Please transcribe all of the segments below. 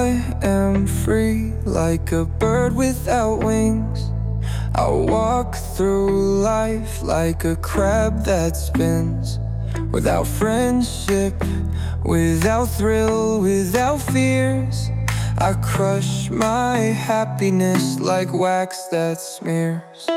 I am free, like a bird without wings. I walk through life like a crab that spins, without friendship, without thrill, without fears. I crush my happiness like wax that smears.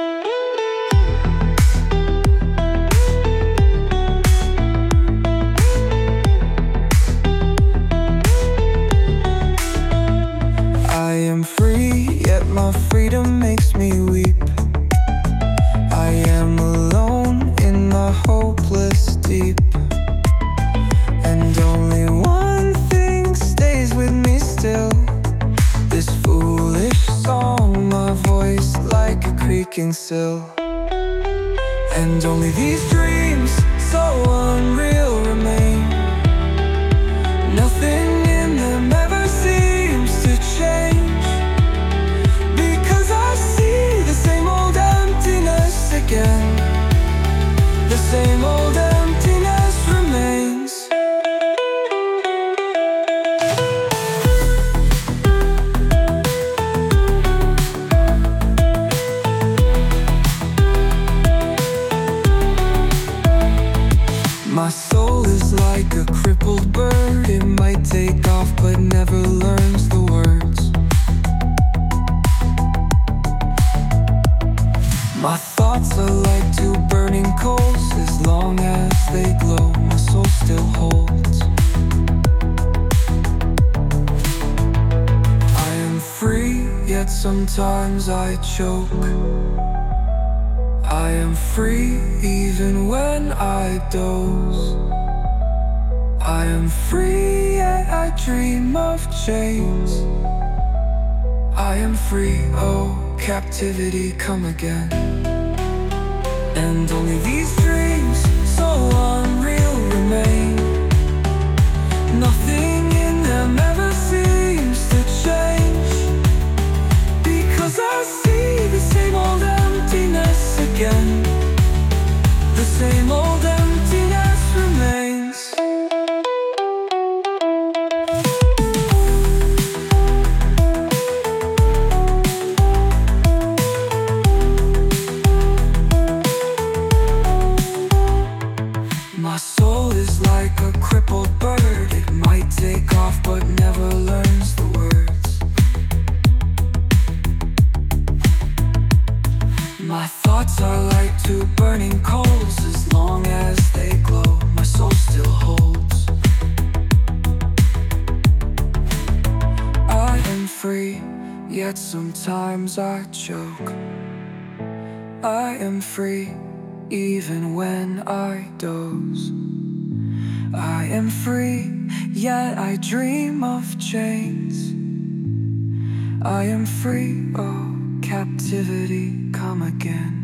I am free, yet my freedom makes me weep. I am alone in my hopeless deep, and only one thing stays with me still, this foolish song, my voice like a creaking sill. And only these dreams, so unreal, remain. Nothing in them ever seems to change, because I see the same old emptiness again. The same old emptiness remains. My soul is like a crippled bird. It might take off but never learns the words. My thoughts are like two burning coals. As long as they glow, my soul still holds. I am free, yet sometimes I choke. I am free even when I doze. I am free, yet I dream of chains. I am free, oh, captivity, come again. And only these dreams, so unreal, remain. Nothing in them ever seems to change, because I see the same old emptiness again. The same old emptiness remains. My soul is like a crippled bird. It might take off but never learns the words. My thoughts are like two burning coals. As long as they glow, my soul still holds. I am free, yet sometimes I choke. I am free even when I doze. I am free, yet I dream of chains. I am free, oh, captivity, come again.